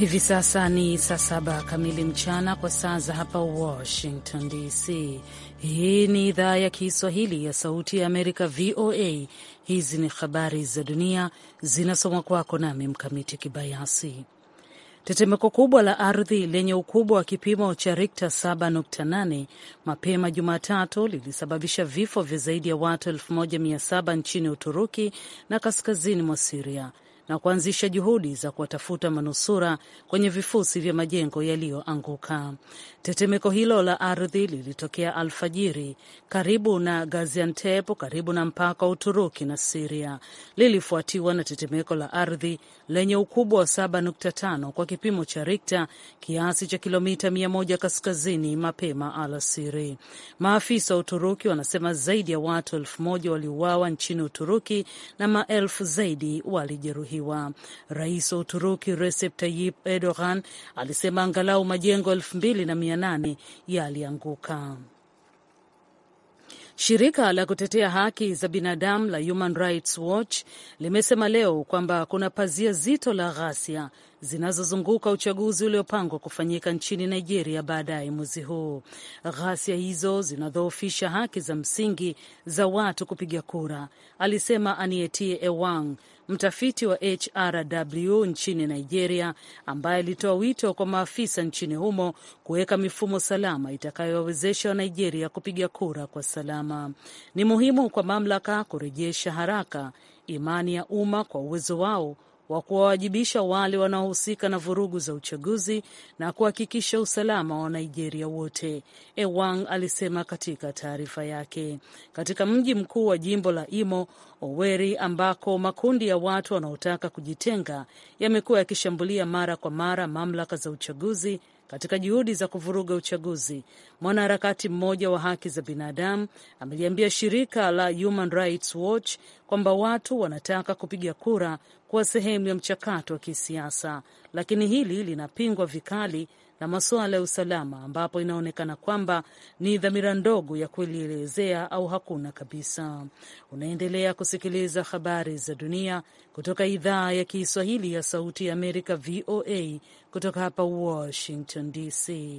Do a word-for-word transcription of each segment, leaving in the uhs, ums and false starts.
Hivi sasa ni saa saba kamili mchana kwa saa za hapa Washington D C. Hii ni idhaa ya Kiswahili ya Sauti ya Amerika, V O A. Hizi ni habari za dunia zinasomwa kwako nami Mkamiti Kibayasi. Tetemeko kubwa la ardhi lenye ukubwa wa kipimo cha Richter saba nukta nane mapema Jumatatu lilisababisha vifo vya zaidi ya watu elfu moja mia saba nchini Uturuki na kaskazini mwa Syria na kuanzisha juhudi za kuwatafuta manusura kwenye vifusi vya majengo yaliyoanguka. Tetemeko hilo la ardhi lilitokea alfajiri karibu na Gaziantep, karibu na mpaka wa Uturuki na Syria. Lilifuatiwa na tetemeko la ardhi lenye ukubwa wa saba nukta tano kwa kipimo cha Richter, kiasi cha kilomita mia moja kaskazini mapema alasiri. Maafisa wa Uturuki wanasema zaidi ya watu elfu moja waliuawa nchini Uturuki na maelfu zaidi walijeruhiwa. Rais wa Uturuki Recep Tayyip Erdogan alisema angalau majengo elfu mbili na mia nane yalianguka. Shirika la kutetea haki za binadamu la Human Rights Watch limesema leo kwamba kuna pazia zito la ghasia zinazozunguka uchaguzi uliopangwa kufanyika nchini Nigeria baadaye mwezi huu. Ghasia hizo zinadhoofisha haki za msingi za watu kupiga kura, alisema Anietie Ewang, mtafiti wa H R W nchini Nigeria, ambaye alitoa wito kwa maafisa nchini humo kuweka mifumo salama itakayowawezesha wa Nigeria kupiga kura kwa salama. Ni muhimu kwa mamlaka kurejesha haraka imani ya umma kwa uwezo wao wa kuwawajibisha wale wanaohusika na vurugu za uchaguzi na kuhakikisha usalama wa Nigeria wote, Ewang alisema katika taarifa yake. Katika mji mkuu wa jimbo la Imo, Owerri, ambako makundi ya watu wanaotaka kujitenga yamekuwa yakishambulia mara kwa mara mamlaka za uchaguzi katika juhudi za kuvuruga uchaguzi, mwanaharakati mmoja wa haki za binadamu ameliambia shirika la Human Rights Watch kwamba watu wanataka kupiga kura kuwa sehemu ya mchakato wa kisiasa, lakini hili linapingwa vikali na masuala ya usalama, ambapo inaonekana kwamba ni dhamira ndogo ya kulielezea au hakuna kabisa. Unaendelea kusikiliza habari za dunia kutoka idhaa ya Kiswahili ya Sauti ya Amerika, V O A, kutoka hapa Washington D C.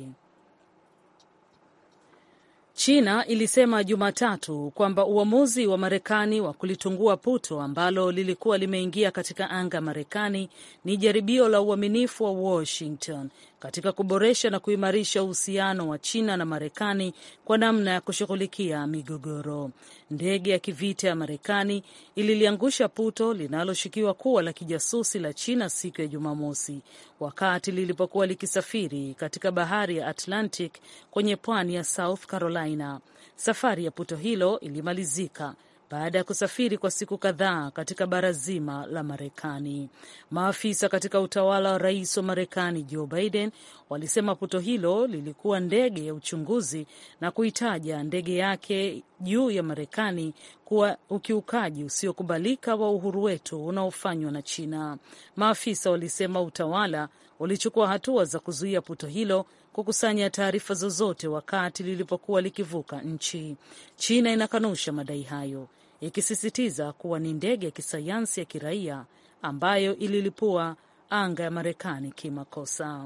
China ilisema Jumatatu kwamba uamuzi wa Marekani wa kulitungua puto ambalo lilikuwa limeingia katika anga ya Marekani ni jaribio la uaminifu wa Washington katika kuboresha na kuimarisha uhusiano wa China na Marekani kwa namna ya kushughulikia migogoro. Ndege ya kivita ya Marekani ililiangusha puto linaloshukiwa kuwa la kijasusi la China siku ya Jumamosi wakati lilipokuwa likisafiri katika bahari ya Atlantic kwenye pwani ya South Carolina. Safari ya puto hilo ilimalizika baada ya kusafiri kwa siku kadhaa katika bara zima la Marekani. Maafisa katika utawala wa rais wa Marekani Joe Biden walisema puto hilo lilikuwa ndege ya uchunguzi na kuitaja ndege yake juu ya Marekani kuwa ukiukaji usiokubalika wa uhuru wetu unaofanywa na China. Maafisa walisema utawala ulichukua hatua za kuzuia puto hilo kukusanya taarifa zozote wakati lilipokuwa likivuka nchi. China inakanusha madai hayo, ikisisitiza kuwa ni ndege ya kisayansi ya kiraia ambayo ililipua anga ya Marekani kimakosa.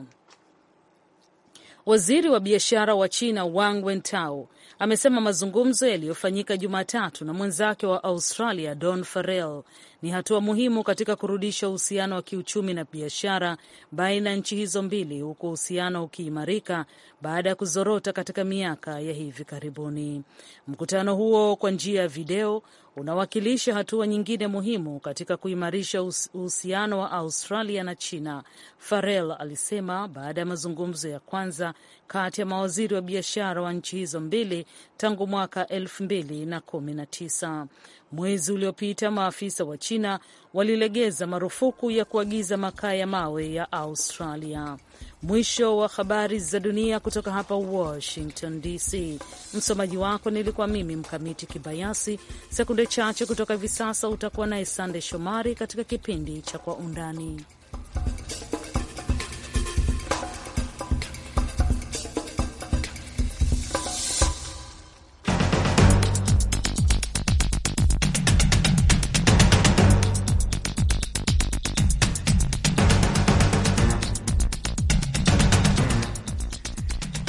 Waziri wa biashara wa China Wang Wentao amesema mazungumzo yaliyofanyika Jumatatu na mwenzake wa Australia Don Farrell ni hatua muhimu katika kurudisha uhusiano wa kiuchumi na biashara baina ya nchi hizo mbili, huku uhusiano ukiimarika baada ya kuzorota katika miaka ya hivi karibuni. Mkutano huo kwa njia ya video unawakilisha hatua nyingine muhimu katika kuimarisha uhusiano wa Australia na China, Farrell alisema baada ya mazungumzo ya kwanza kati ya mawaziri wa biashara wa nchi hizo mbili tangu mwaka elfu mbili na kumi na tisa. Mwezi uliopita maafisa wa China walilegeza marufuku ya kuagiza makaa ya mawe ya Australia. Mwisho wa habari za dunia kutoka hapa Washington D C. Msomaji wako nilikuwa mimi Mkamiti Kibayasi. Sekunde chache kutoka hivi sasa utakuwa naye Sande Shomari katika kipindi cha Kwa Undani.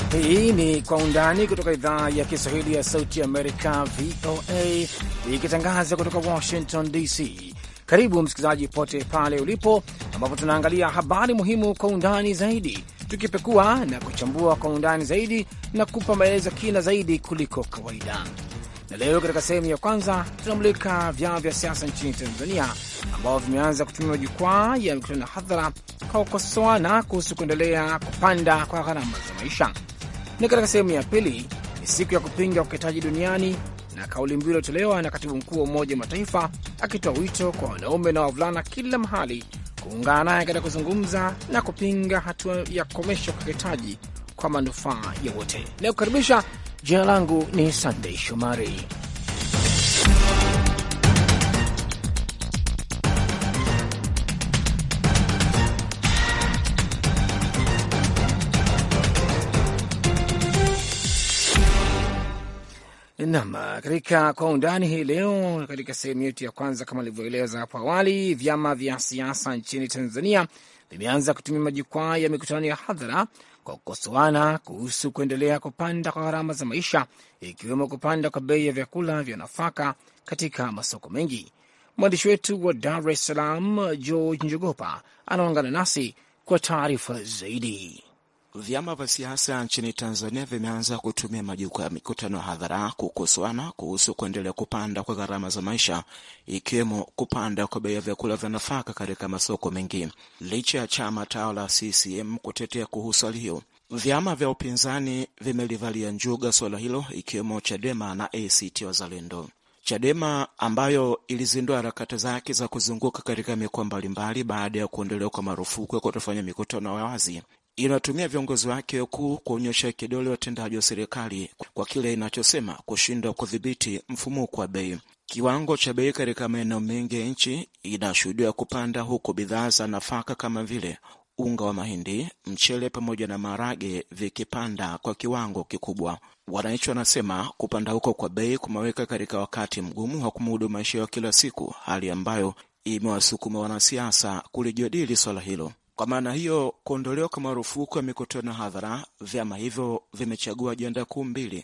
Hii ni Kwa Undani kutoka idhaa ya Kiswahili ya Sauti Amerika, V O A, ikitangaza kutoka Washington D C. Karibu msikilizaji pote pale ulipo, ambapo tunaangalia habari muhimu kwa undani zaidi, tukipekua na kuchambua kwa undani zaidi na kupa maelezo kina zaidi kuliko kawaida. Na leo katika sehemu ya kwanza tunamulika vyama vya siasa nchini Tanzania ambao vimeanza kutumia majukwaa ya mikutano hadhara kwa kukosoana kuhusu kuendelea kupanda kwa gharama za maisha. Na katika sehemu ya pili ni siku ya kupinga ukeketaji duniani, na kauli mbiu iliyotolewa na katibu mkuu wa Umoja wa Mataifa akitoa wito kwa wanaume na wavulana kila mahali kuungana naye katika kuzungumza na kupinga hatua ya kukomesha ukeketaji kwa manufaa ya wote. Leo kukaribisha, jina langu ni Sunday Shomari. Naam, katika Kwa Undani hii leo, katika sehemu yetu ya kwanza, kama nilivyoeleza hapo awali, vyama vya siasa nchini Tanzania vimeanza kutumia majukwaa ya mikutano ya hadhara kwa kukosoana kuhusu kuendelea kupanda kwa gharama za maisha, ikiwemo kupanda kwa bei ya vyakula vya nafaka katika masoko mengi. Mwandishi wetu wa Dar es Salaam, George Njogopa, anaungana nasi kwa taarifa zaidi. Vyama vya siasa nchini Tanzania vimeanza kutumia majukwaa ya mikutano hadhara kukosoana kuhusu kuendelea kupanda kwa gharama za maisha, ikiwemo kupanda kwa bei ya vyakula vya nafaka katika masoko mengi. Licha ya chama tawala C C M kutetea kuhusu hali hiyo, vyama vya upinzani vimelivalia njuga swala hilo, ikiwemo Chadema na A C T Wazalendo. Chadema, ambayo ilizindua harakati zake za kuzunguka katika mikoa mbalimbali baada ya kuondolewa kwa marufuku ya kutofanya mikutano ya wazi, inatumia viongozi wake wakuu kuonyesha kidole watendaji wa serikali kwa kile inachosema kushindwa kudhibiti mfumuko wa bei. Kiwango cha bei katika maeneo mengi ya nchi inashuhudia kupanda, huku bidhaa za nafaka kama vile unga wa mahindi, mchele pamoja na maharage vikipanda kwa kiwango kikubwa. Wananchi wanasema kupanda huko kwa bei kumeweka katika wakati mgumu wa kumudu maisha ya kila siku, hali ambayo imewasukuma wanasiasa kulijadili swala hilo. Kwa maana hiyo, kuondolewa kwa marufuku ya mikutano hadhara, vyama hivyo vimechagua ajenda kuu mbili: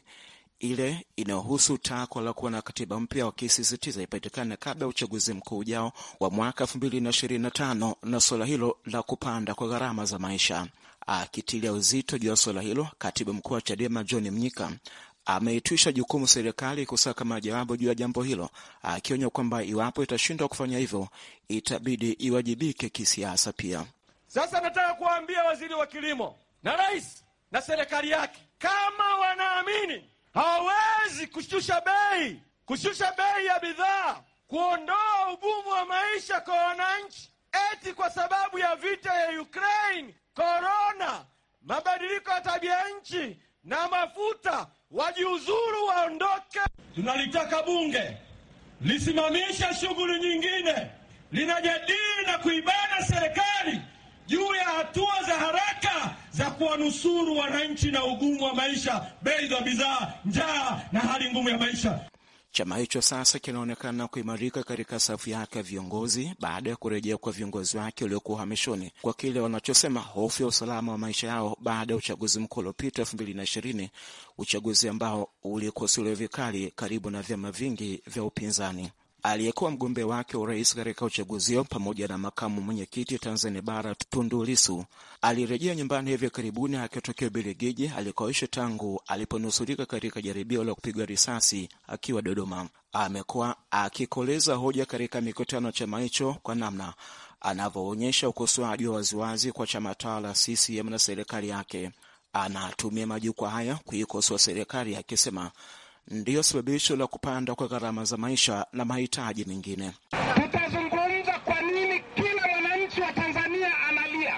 ile inayohusu takwa la kuwa na katiba mpya, wakisisitiza ipatikane kabla ya uchaguzi mkuu ujao wa mwaka elfu mbili na ishirini na tano, na swala hilo la kupanda kwa gharama za maisha. Akitilia uzito juu ya swala hilo, katibu mkuu wa Chadema John Mnyika ameitwisha jukumu serikali kusaka majawabu juu ya jambo hilo, akionya kwamba iwapo itashindwa kufanya hivyo itabidi iwajibike kisiasa pia. Sasa nataka kuambia waziri wa kilimo na rais na serikali yake, kama wanaamini hawawezi kushusha bei, kushusha bei ya bidhaa, kuondoa ugumu wa maisha kwa wananchi, eti kwa sababu ya vita ya Ukraine, corona, mabadiliko ya tabia nchi na mafuta, wajiuzuru, waondoke. Tunalitaka bunge lisimamisha shughuli nyingine, linajadili na kuibana serikali juu ya hatua za haraka za kuwanusuru wananchi na ugumu wa maisha, bei za bidhaa, njaa na hali ngumu ya maisha. Chama hicho sasa kinaonekana kuimarika katika safu yake ya viongozi baada ya kurejea kwa viongozi wake waliokuwa uhamishoni kwa kile wanachosema hofu ya usalama wa maisha yao baada ya uchaguzi mkuu uliopita elfu mbili na ishirini, uchaguzi ambao ulikosolewa vikali karibu na vyama vingi vya upinzani. Aliyekuwa mgombea wake urais katika uchaguzi huo pamoja na makamu mwenyekiti Tanzania Bara Tundu Lissu alirejea nyumbani hivi karibuni akitokea Ubelgiji alikoishi tangu aliponusurika katika jaribio la kupigwa risasi akiwa Dodoma. Amekuwa akikoleza hoja katika mikutano chama hicho kwa namna anavyoonyesha ukosoaji wa waziwazi kwa chama tawala C C M na serikali yake. Anatumia majukwaa haya kuikosoa serikali akisema ndiyo sababisho la kupanda kwa gharama za maisha na mahitaji mengine. Tutazungumza kwa nini kila mwananchi wa Tanzania analia.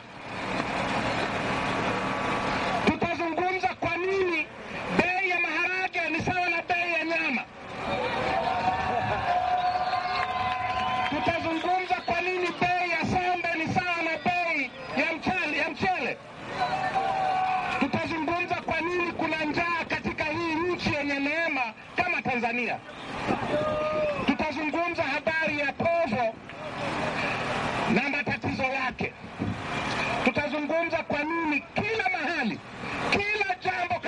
Tutazungumza kwa nini bei ya maharage ni sawa na bei ya nyama. Tutazungumza kwa nini bei ya sembe ni sawa na bei ya mchele, ya mchele. Tutazungumza kwa nini kuna njaa katika hii nchi yenye neema kama Tanzania. Tutazungumza habari ya pozo na matatizo yake. Tutazungumza kwa nini kila mahali, kila jambo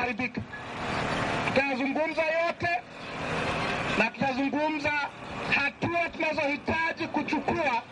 tutaridhika. Tutazungumza yote na tutazungumza hatua tunazohitaji kuchukua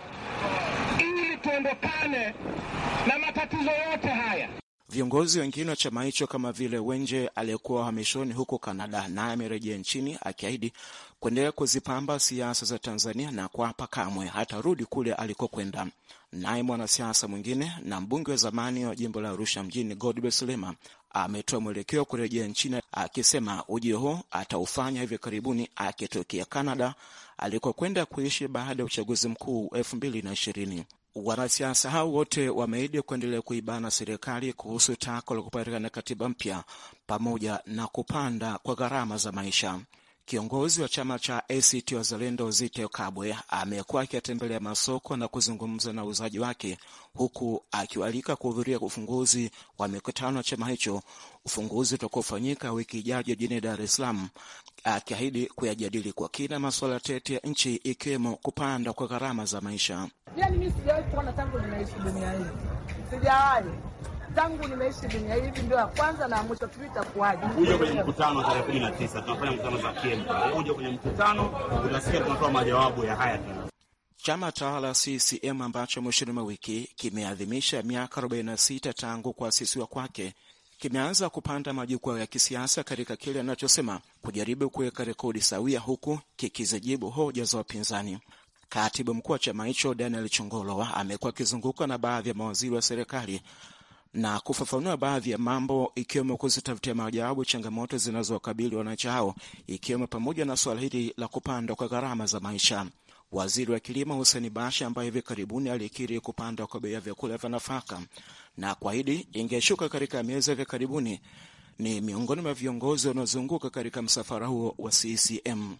ili tuondokane na matatizo yote haya. Viongozi wengine wa chama hicho kama vile Wenje aliyekuwa uhamishoni huko Kanada naye amerejea nchini akiahidi kuendelea kuzipamba siasa za Tanzania na kuapa kamwe hatarudi kule alikokwenda. Naye mwanasiasa mwingine na mbunge wa zamani wa jimbo la Arusha mjini Godbless Sulema ametoa mwelekeo kurejea nchini akisema ujio huo ataufanya hivi karibuni akitokea Kanada alikokwenda kuishi baada ya uchaguzi mkuu elfu mbili na ishirini. Wanasiasa hao wote wameahidi kuendelea kuibana serikali kuhusu tako la kupatikana katiba mpya pamoja na kupanda kwa gharama za maisha. Kiongozi wa chama cha A C T Wazalendo Zitto Kabwe amekuwa akitembelea masoko na kuzungumza na wauzaji wake huku akiwalika kuhudhuria ufunguzi wa mikutano ya chama hicho, ufunguzi utakaofanyika wiki ijayo jijini Dar es Salaam, akiahidi kuyajadili kwa kina masuala tete ya nchi ikiwemo kupanda kwa gharama za maisha. Yaani mimi sijawahi kuona tangu nimeishi dunia hii. Sijawahi. Tangu nimeishi dunia hii ndio ya kwanza na mwisho tutakuaje. Uje kwenye mkutano tarehe kumi na tisa tunafanya mkutano za kiemba. Uje kwenye mkutano utasikia tunatoa majawabu ya haya tena. Chama tawala C C M ambacho mwishoni mwa wiki kimeadhimisha miaka arobaini na sita tangu kuasisiwa kwake kimeanza kupanda majukwaa ya kisiasa katika kile anachosema kujaribu kuweka rekodi sawia huku kikizijibu hoja za wapinzani. Katibu mkuu wa chama hicho Daniel Chongolowa amekuwa akizunguka na baadhi ya mawaziri wa serikali na kufafanua baadhi ya mambo ikiwemo kuzitafutia majawabu changamoto zinazowakabili wananchi hao, ikiwemo pamoja na swala hili la kupanda kwa gharama za maisha. Waziri wa Kilimo Hussein Bashe ambaye hivi karibuni alikiri kupanda kwa bei ya vyakula vya nafaka na kuahidi ingeshuka katika miezi ya karibuni, ni miongoni mwa viongozi wanaozunguka katika msafara huo wa C C M.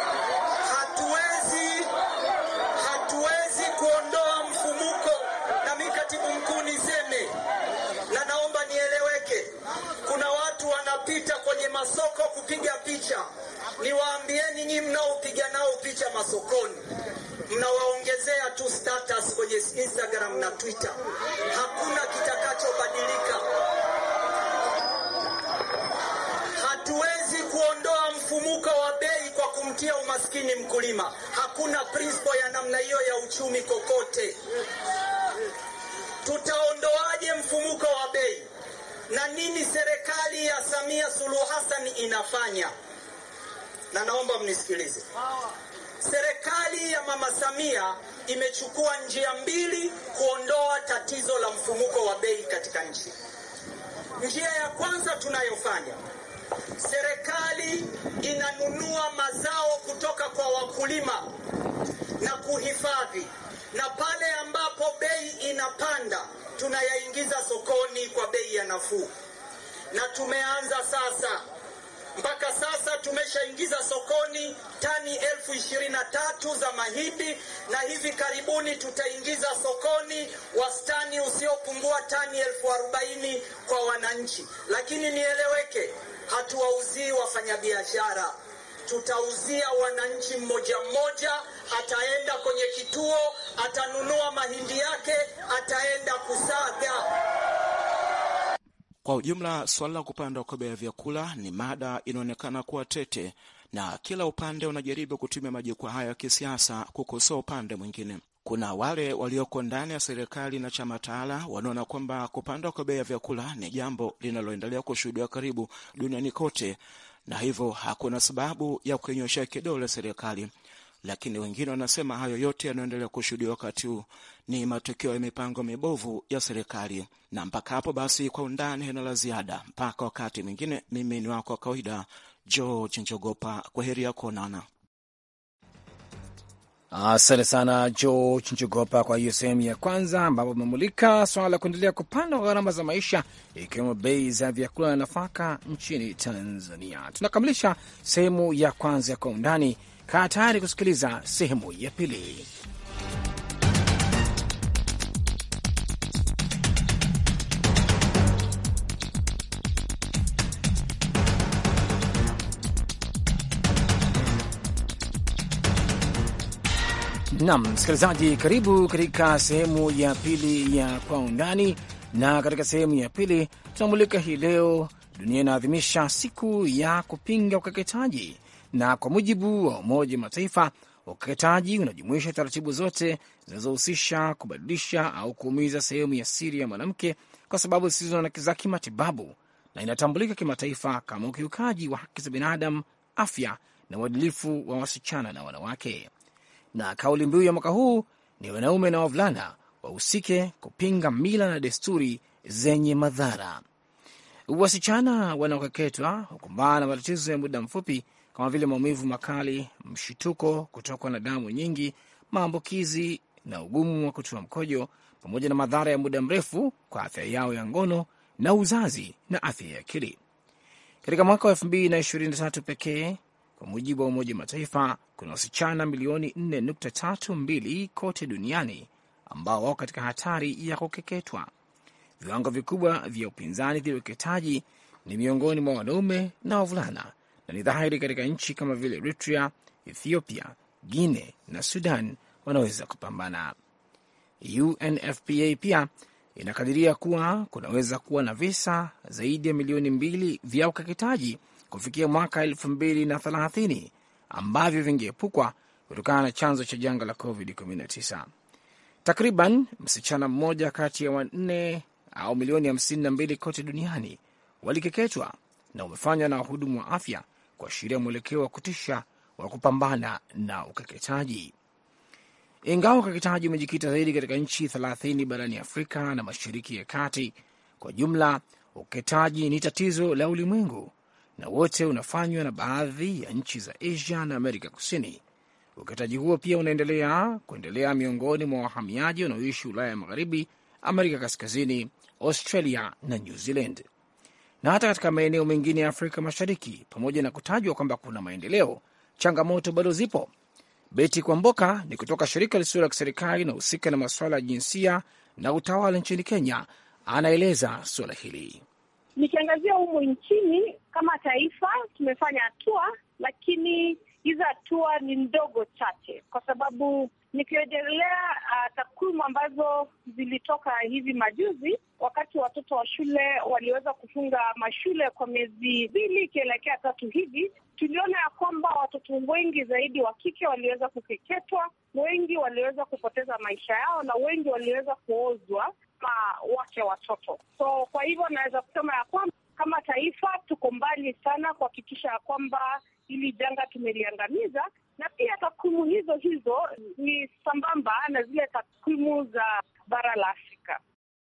Hatuwezi hatuwezi kuondoa mfumuko, na mimi katibu mkuu niseme, na naomba nieleweke, kuna watu wanapita kwenye masoko kupiga picha. Niwaambieni nyinyi mnaopiga nao picha masokoni, mnawaongezea tu status kwenye Instagram na Twitter. Hakuna kitakachobadilika. Hatuwezi kuondoa mfumuko wa bei kwa kumtia umaskini mkulima. Hakuna principle ya namna hiyo ya uchumi kokote. Tutaondoaje mfumuko wa bei? Na nini serikali ya Samia Suluhu Hassan inafanya? Na naomba mnisikilize. Serikali ya Mama Samia imechukua njia mbili kuondoa tatizo la mfumuko wa bei katika nchi. Njia ya kwanza tunayofanya, serikali inanunua mazao kutoka kwa wakulima na kuhifadhi, na pale ambapo bei inapanda tunayaingiza sokoni kwa bei ya nafuu. Na tumeanza sasa. Mpaka sasa tumeshaingiza sokoni tani elfu ishirini na tatu za mahindi, na hivi karibuni tutaingiza sokoni wastani usiopungua tani elfu arobaini kwa wananchi. Lakini nieleweke, hatuwauzii wafanyabiashara, tutauzia wananchi mmoja mmoja. Ataenda kwenye kituo, atanunua mahindi yake, ataenda kusaga. Kwa ujumla, swala la kupanda kwa bei ya vyakula ni mada inaonekana kuwa tete, na kila upande unajaribu kutumia majukwaa haya ya kisiasa kukosoa upande mwingine. Kuna wale walioko ndani ya serikali na chama tawala wanaona kwamba kupanda kwa bei ya vyakula ni jambo linaloendelea kushuhudiwa karibu duniani kote, na hivyo hakuna sababu ya kunyosha kidole serikali. Lakini wengine wanasema hayo yote yanaendelea kushuhudiwa wakati huu ni matokeo ya mipango mibovu ya serikali. Na mpaka hapo basi, kwa undani hena la ziada mpaka wakati mwingine, mimi ni wako wa kawaida George Njogopa. Kwa heri ya kuonana. Asante sana George Njogopa kwa hiyo sehemu ya kwanza, ambapo umemulika swala la kuendelea kupanda kwa gharama za maisha ikiwemo bei za vyakula na nafaka nchini Tanzania. Tunakamilisha sehemu ya kwanza ya kwa undani. Kaa tayari kusikiliza sehemu ya pili. Naam, msikilizaji, karibu katika sehemu ya pili ya kwa undani, na katika sehemu ya pili tunamulika hii leo dunia inaadhimisha siku ya kupinga ukeketaji, na kwa mujibu wa Umoja wa Mataifa, ukeketaji unajumuisha taratibu zote zinazohusisha kubadilisha au kuumiza sehemu ya siri ya mwanamke kwa sababu zisizo za kimatibabu, na inatambulika kimataifa kama ukiukaji wa haki za binadamu, afya na uadilifu wa wasichana na wanawake. Na kauli mbiu ya mwaka huu ni wanaume na wavulana wahusike kupinga mila na desturi zenye madhara. Wasichana wanaokeketwa hukumbana na matatizo ya muda mfupi kama vile maumivu makali, mshituko, kutokwa na damu nyingi, maambukizi na ugumu wa kutoa mkojo, pamoja na madhara ya muda mrefu kwa afya yao ya ngono na uzazi na afya ya akili. Katika mwaka wa elfu mbili na ishirini na tatu pekee, kwa mujibu wa Umoja wa Mataifa, kuna wasichana milioni nne nukta tatu mbili kote duniani ambao wako katika hatari ya kukeketwa. Viwango vikubwa vya upinzani dhidi ya ukeketaji ni miongoni mwa wanaume na wavulana, na ni dhahiri katika nchi kama vile Eritrea, Ethiopia, Guinea na Sudan wanaweza kupambana. U N F P A pia inakadiria kuwa kunaweza kuwa na visa zaidi ya milioni mbili vya ukeketaji kufikia mwaka elfu mbili na thelathini ambavyo vingeepukwa kutokana na chanzo cha janga la covid kumi na tisa. Takriban msichana mmoja kati ya wanne au milioni hamsini na mbili kote duniani walikeketwa na umefanywa na wahudumu wa afya, kuashiria mwelekeo wa kutisha wa kupambana na ukeketaji. Ingawa ukeketaji umejikita zaidi katika nchi thelathini barani Afrika na Mashariki ya Kati, kwa jumla ukeketaji ni tatizo la ulimwengu na wote unafanywa na baadhi ya nchi za Asia na Amerika Kusini. Ukeketaji huo pia unaendelea kuendelea miongoni mwa wahamiaji wanaoishi Ulaya ya Magharibi, Amerika Kaskazini, Australia na New Zealand, na hata katika maeneo mengine ya Afrika Mashariki. Pamoja na kutajwa kwamba kuna maendeleo, changamoto bado zipo. Beti Kwamboka ni kutoka shirika lisilo la kiserikali na husika na masuala ya jinsia na utawala nchini Kenya, anaeleza suala hili. Nikiangazia humu nchini, kama taifa tumefanya hatua, lakini hizo hatua ni ndogo chache, kwa sababu nikirejelea uh, takwimu ambazo zilitoka hivi majuzi, wakati watoto wa shule waliweza kufunga mashule kwa miezi mbili ikielekea tatu hivi, tuliona ya kwamba watoto wengi zaidi wa kike waliweza kukeketwa, wengi waliweza kupoteza maisha yao, na wengi waliweza kuozwa ma wake watoto. So kwa hivyo naweza kusema ya kwamba kama taifa tuko mbali sana kuhakikisha ya kwamba ili janga tumeliangamiza, na pia takwimu hizo hizo ni sambamba na zile takwimu za bara la Afrika.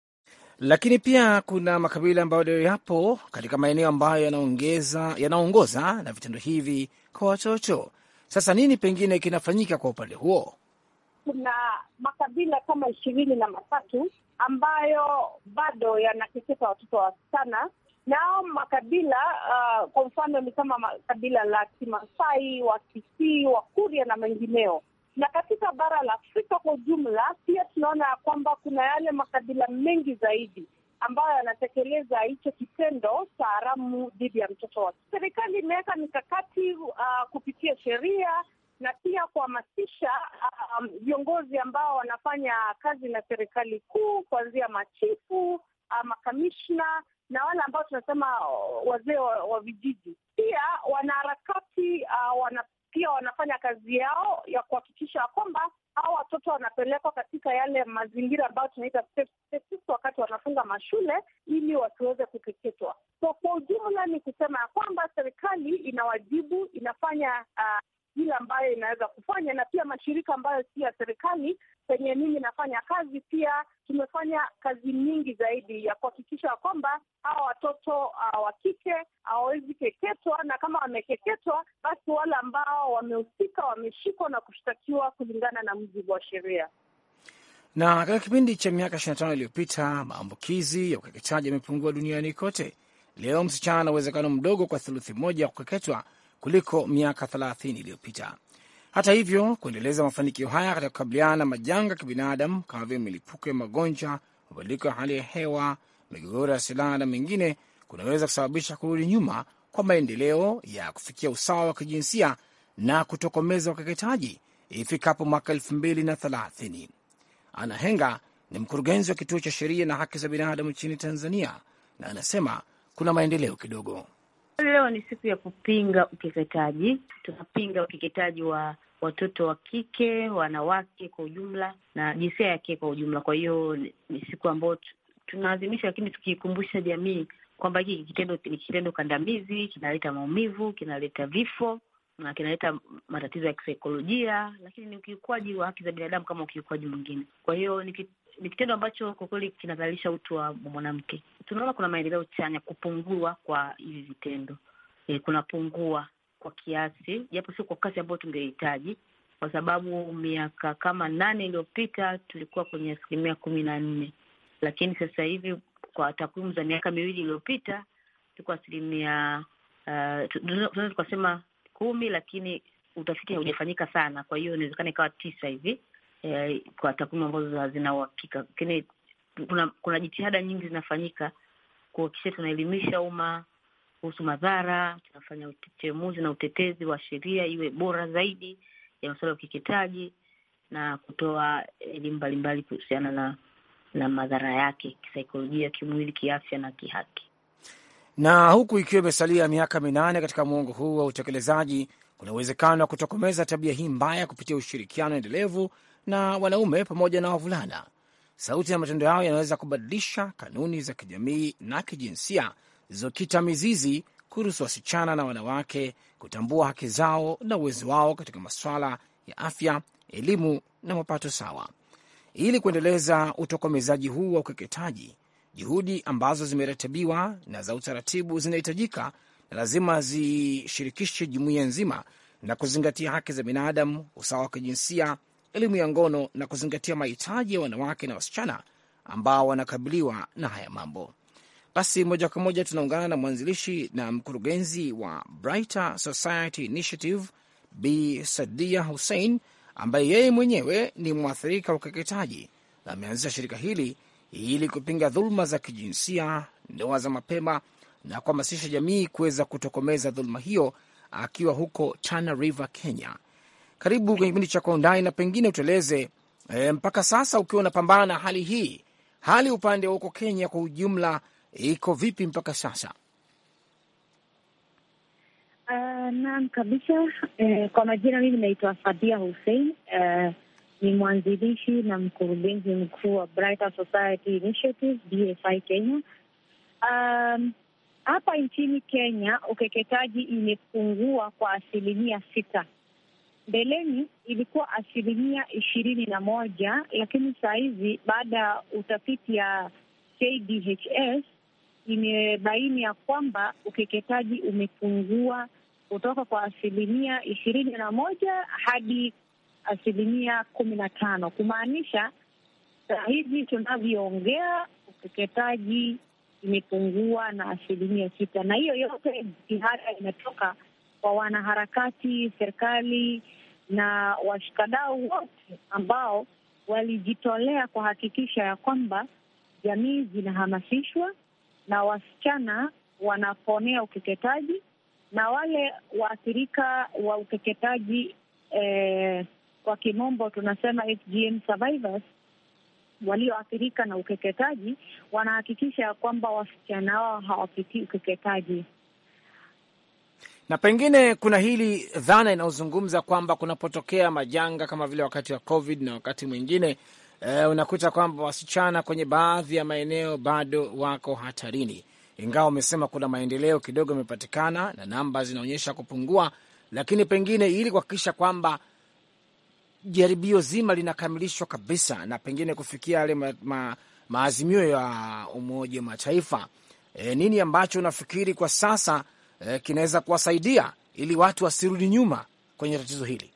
Lakini pia kuna makabila ambayo yapo katika maeneo ambayo yanaongeza yanaongoza na vitendo hivi kwa watoto. Sasa nini pengine kinafanyika kwa upande huo? Kuna makabila kama ishirini na matatu ambayo bado yanakeketa watoto wasichana. Nao makabila uh, kwa mfano ni kama makabila la Kimasai, Wakisii, Wakuria na mengineo. Na katika bara la Afrika kwa ujumla pia tunaona ya kwamba kuna yale makabila mengi zaidi ambayo yanatekeleza hicho kitendo cha haramu dhidi ya mtoto wa. Serikali imeweka mikakati uh, kupitia sheria na pia kuhamasisha viongozi um, ambao wanafanya kazi na serikali kuu, kuanzia machifu, uh, makamishna na wale ambao tunasema wazee wa, wa vijiji. Pia wanaharakati uh, wana, pia wanafanya kazi yao ya kuhakikisha kwamba hao watoto wanapelekwa katika yale mazingira ambayo tunaita safe spaces wakati wanafunga mashule, ili wasiweze kukeketwa. So kwa ujumla ni kusema ya kwamba serikali inawajibu, inafanya uh, ile ambayo inaweza kufanya, na pia mashirika ambayo si ya serikali penye mimi nafanya kazi, pia tumefanya kazi nyingi zaidi ya kuhakikisha kwamba hawa watoto uh, wa kike hawawezi keketwa, na kama wamekeketwa basi wale ambao wamehusika wameshikwa na kushtakiwa kulingana na mujibu wa sheria. Na katika kipindi cha miaka ishirini na tano iliyopita, maambukizi ya ukeketaji yamepungua duniani kote. Leo msichana ana uwezekano mdogo kwa theluthi moja kukeketwa kuliko miaka thelathini iliyopita. Hata hivyo, kuendeleza mafanikio haya katika kukabiliana na majanga ya kibinadamu kama vile milipuko ya magonjwa, mabadiliko ya hali ya hewa, migogoro ya silaha na mengine, kunaweza kusababisha kurudi nyuma kwa maendeleo ya kufikia usawa wa kijinsia na kutokomeza ukeketaji ifikapo mwaka elfu mbili na thelathini. Ana Henga ni mkurugenzi wa kituo cha sheria na haki za binadamu nchini Tanzania, na anasema kuna maendeleo kidogo. Leo ni siku ya kupinga ukeketaji. Tunapinga ukeketaji wa watoto wa kike, wanawake kwa ujumla na jinsia ya kike kwa ujumla. Kwa hiyo ni siku ambayo tunaadhimisha, lakini tukikumbusha jamii kwamba hiki kitendo ni kitendo kandamizi, kinaleta maumivu, kinaleta vifo na kinaleta matatizo ya kisaikolojia, lakini ni ukiukwaji wa haki za binadamu kama ukiukwaji mwingine. Kwa hiyo ni ni kitendo ambacho kwa kweli kinadhalilisha utu wa mwanamke. Tunaona kuna maendeleo chanya, kupungua kwa hivi vitendo. E, kunapungua kwa kiasi, japo sio kwa kasi ambayo tungehitaji, kwa sababu miaka kama nane iliyopita tulikuwa kwenye asilimia kumi na nne, lakini sasa hivi kwa takwimu za miaka miwili iliyopita tuko asilimia uh, tunaweza tukasema kumi, lakini utafiti haujafanyika sana, kwa hiyo inawezekana ikawa tisa hivi eh, kwa takwimu ambazo hazina uhakika. Lakini kuna kuna jitihada nyingi zinafanyika kuhakikisha tunaelimisha umma kuhusu madhara, tunafanya utetemuzi na utetezi wa sheria iwe bora zaidi ya masuala ya ukeketaji na kutoa elimu mbalimbali kuhusiana na na madhara yake kisaikolojia, kimwili, kiafya na kihaki. Na huku ikiwa imesalia miaka minane katika muongo huu wa utekelezaji, kuna uwezekano wa kutokomeza tabia hii mbaya kupitia ushirikiano endelevu na wanaume pamoja na wavulana. Sauti na matendo yao yanaweza kubadilisha kanuni za kijamii na kijinsia zilizokita mizizi, kuruhusu wasichana na wanawake kutambua haki zao na uwezo wao katika masuala ya afya, elimu na mapato sawa. Ili kuendeleza utokomezaji huu wa ukeketaji, juhudi ambazo zimeratibiwa na za utaratibu zinahitajika na lazima zishirikishe jumuiya nzima na kuzingatia haki za binadamu, usawa wa kijinsia, elimu ya ngono na kuzingatia mahitaji ya wanawake na wasichana ambao wanakabiliwa na haya mambo. Basi moja kwa moja tunaungana na mwanzilishi na mkurugenzi wa Brighter Society Initiative, Bi Sadia Hussein, ambaye yeye mwenyewe ni mwathirika wa ukeketaji na ameanzisha shirika hili ili kupinga dhuluma za kijinsia, ndoa za mapema na kuhamasisha jamii kuweza kutokomeza dhuluma hiyo, akiwa huko Tana River, Kenya. Karibu kwenye kipindi cha Kwa Undani, na pengine utueleze e, mpaka sasa ukiwa unapambana na hali hii, hali upande wa huko Kenya kwa ujumla iko vipi mpaka sasa? Uh, naam kabisa. Uh, kwa majina mimi naitwa Sadia Hussein. Uh, ni mwanzilishi na mkurugenzi mkuu wa Brighter Society Initiative, B S I Kenya. Um, hapa nchini Kenya ukeketaji imepungua kwa asilimia sita. Mbeleni ilikuwa asilimia ishirini na moja, lakini saa hizi baada ya utafiti ya K D H S imebaini ya kwamba ukeketaji umepungua kutoka kwa asilimia ishirini na moja hadi asilimia kumi na tano. Kumaanisha saa hizi tunavyoongea ukeketaji imepungua na asilimia sita, na hiyo yote jitihada inatoka kwa wanaharakati, serikali na washikadau wote ambao walijitolea kuhakikisha ya kwamba jamii zinahamasishwa na wasichana wanaponea ukeketaji na wale waathirika wa ukeketaji eh, kwa kimombo tunasema F G M survivors, walioathirika na ukeketaji wanahakikisha kwamba wasichana wao hawapitii ukeketaji. Na pengine kuna hili dhana inayozungumza kwamba kunapotokea majanga kama vile wakati wa COVID na wakati mwingine e, unakuta kwamba wasichana kwenye baadhi ya maeneo bado wako hatarini, ingawa umesema kuna maendeleo kidogo yamepatikana na namba zinaonyesha kupungua, lakini pengine ili kuhakikisha kwamba jaribio zima linakamilishwa kabisa na pengine kufikia yale ma, ma, maazimio ya Umoja wa Mataifa, e, nini ambacho unafikiri kwa sasa e, kinaweza kuwasaidia ili watu wasirudi nyuma kwenye tatizo hili?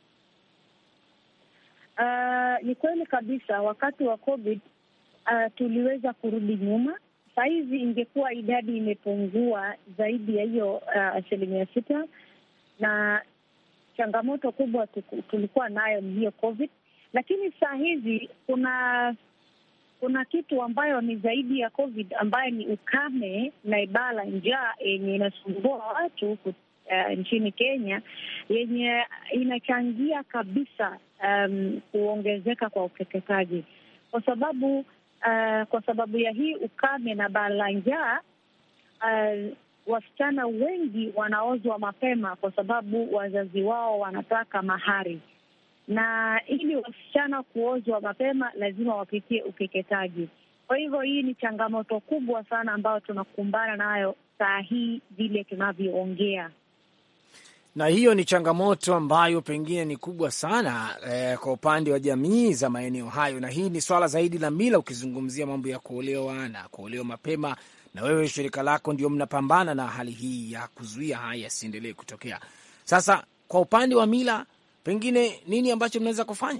Uh, ni kweli kabisa, wakati wa COVID uh, tuliweza kurudi nyuma. Saa hizi ingekuwa idadi imepungua zaidi ya hiyo uh, asilimia sita, na changamoto kubwa tulikuwa nayo ni hiyo COVID. Lakini saa hizi kuna kuna kitu ambayo ni zaidi ya COVID, ambayo ni ukame na ibala, njaa yenye inasumbua watu uh, nchini Kenya, yenye inachangia kabisa um, kuongezeka kwa ukeketaji. Kwa sababu uh, kwa sababu ya hii ukame na bala njaa, uh, wasichana wengi wanaozwa mapema kwa sababu wazazi wao wanataka mahari, na ili wasichana kuozwa mapema lazima wapitie ukeketaji. Kwa hivyo hii ni changamoto kubwa sana ambayo tunakumbana nayo saa hii vile tunavyoongea, na hiyo ni changamoto ambayo pengine ni kubwa sana eh, kwa upande wa jamii za maeneo hayo, na hii ni swala zaidi la mila. Ukizungumzia mambo ya kuolewa na kuolewa mapema, na wewe shirika lako ndio mnapambana na hali hii ya kuzuia haya yasiendelee kutokea. Sasa kwa upande wa mila, pengine nini ambacho mnaweza kufanya?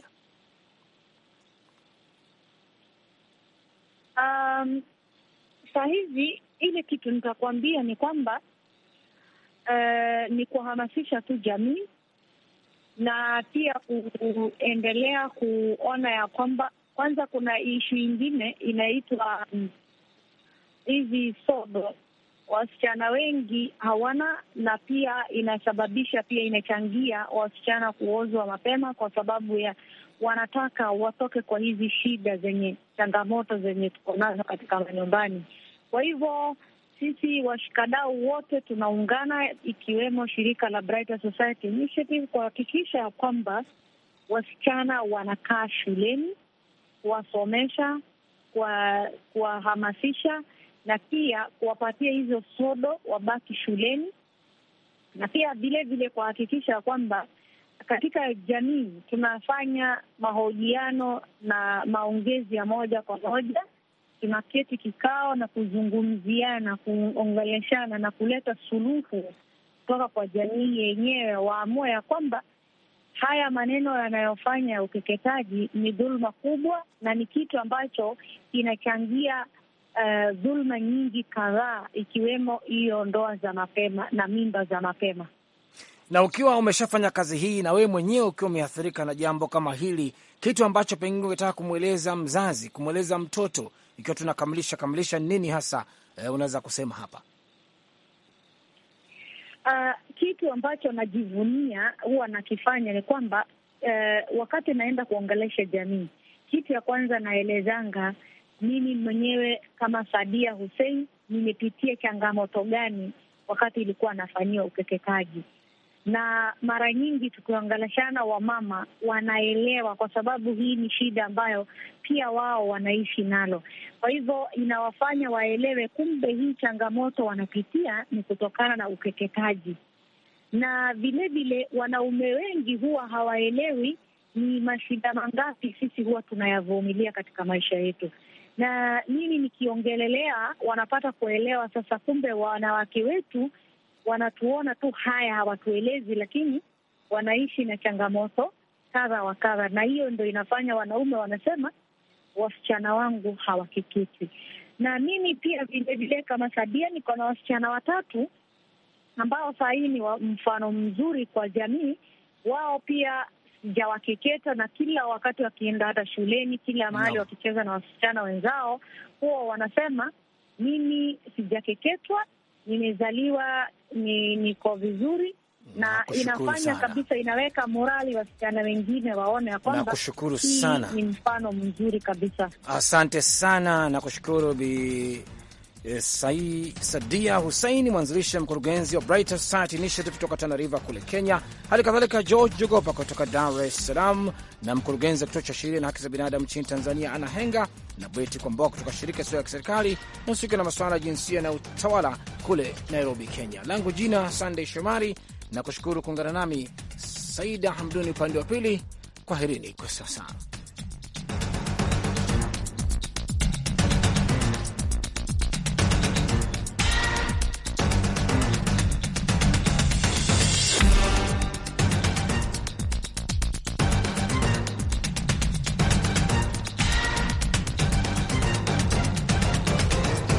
Um, saa hizi ile kitu nitakwambia ni kwamba uh, ni kuhamasisha tu jamii na pia kuendelea kuona ya kwamba kwanza kuna ishu ingine inaitwa hizi um, sodo. Wasichana wengi hawana, na pia inasababisha pia inachangia wasichana kuozwa mapema kwa sababu ya wanataka watoke kwa hizi shida zenye changamoto zenye tuko nazo katika manyumbani. Kwa hivyo sisi washikadau wote tunaungana, ikiwemo shirika la Brighter Society Initiative, kuhakikisha ya kwamba wasichana wanakaa shuleni, kuwasomesha, kuwahamasisha na pia kuwapatia hizo sodo wabaki shuleni, na pia vile vile kuhakikisha kwamba katika jamii tunafanya mahojiano na maongezi ya moja kwa moja. Tunaketi kikao na kuzungumziana, kuongeleshana na kuleta suluhu kutoka kwa jamii yenyewe, waamue ya kwamba haya maneno yanayofanya ukeketaji ni dhulma kubwa na ni kitu ambacho kinachangia uh, dhulma nyingi kadhaa, ikiwemo hiyo ndoa za mapema na mimba za mapema. Na ukiwa umeshafanya kazi hii na wewe mwenyewe ukiwa umeathirika na jambo kama hili, kitu ambacho pengine ungetaka kumweleza mzazi, kumweleza mtoto, ikiwa tunakamilisha kamilisha, nini hasa eh, unaweza kusema hapa? Uh, kitu ambacho najivunia huwa nakifanya ni kwamba uh, wakati naenda kuongelesha jamii, kitu ya kwanza naelezanga mimi mwenyewe kama Sadia Hussein nimepitia changamoto gani wakati ilikuwa nafanyiwa ukeketaji. Na mara nyingi tukiongeleshana, wamama wanaelewa kwa sababu hii ni shida ambayo pia wao wanaishi nalo. Kwa hivyo inawafanya waelewe kumbe hii changamoto wanapitia ni kutokana na ukeketaji. Na vile vile wanaume wengi huwa hawaelewi ni mashida mangapi sisi huwa tunayavumilia katika maisha yetu. Na mimi nikiongelelea wanapata kuelewa sasa kumbe wanawake wetu wanatuona tu haya, hawatuelezi, lakini wanaishi na changamoto kadha wa kadha, na hiyo ndio inafanya wanaume wanasema wasichana wangu hawakeketi. Na mimi pia vile vile kama Sadia niko na wasichana watatu ambao saa hii ni mfano mzuri kwa jamii. Wao pia sijawakeketa, na kila wakati wakienda hata shuleni, kila mahali no. wakicheza na wasichana wenzao, huwa wanasema mimi sijakeketwa, nimezaliwa ni niko vizuri, na inafanya sana kabisa, inaweka morali wasichana wengine waone ya kwamba ni mfano mzuri kabisa. Asante sana na kushukuru Bi eh, Sai Sadia Hussein, mwanzilishi mkurugenzi wa Brighter Society Initiative kutoka Tana River kule Kenya. Hali kadhalika George Jogopa kutoka Dar es Salaam, na mkurugenzi wa kituo cha sheria na haki za binadamu nchini Tanzania Ana Henga, na Beti Kwamboa kutoka shirika sio ya kiserikali na usika na masuala ya jinsia na utawala kule Nairobi, Kenya. Langu jina Sunday Shomari, na kushukuru kuungana nami Saida Hamduni upande wa pili. Kwaherini kwa sasa.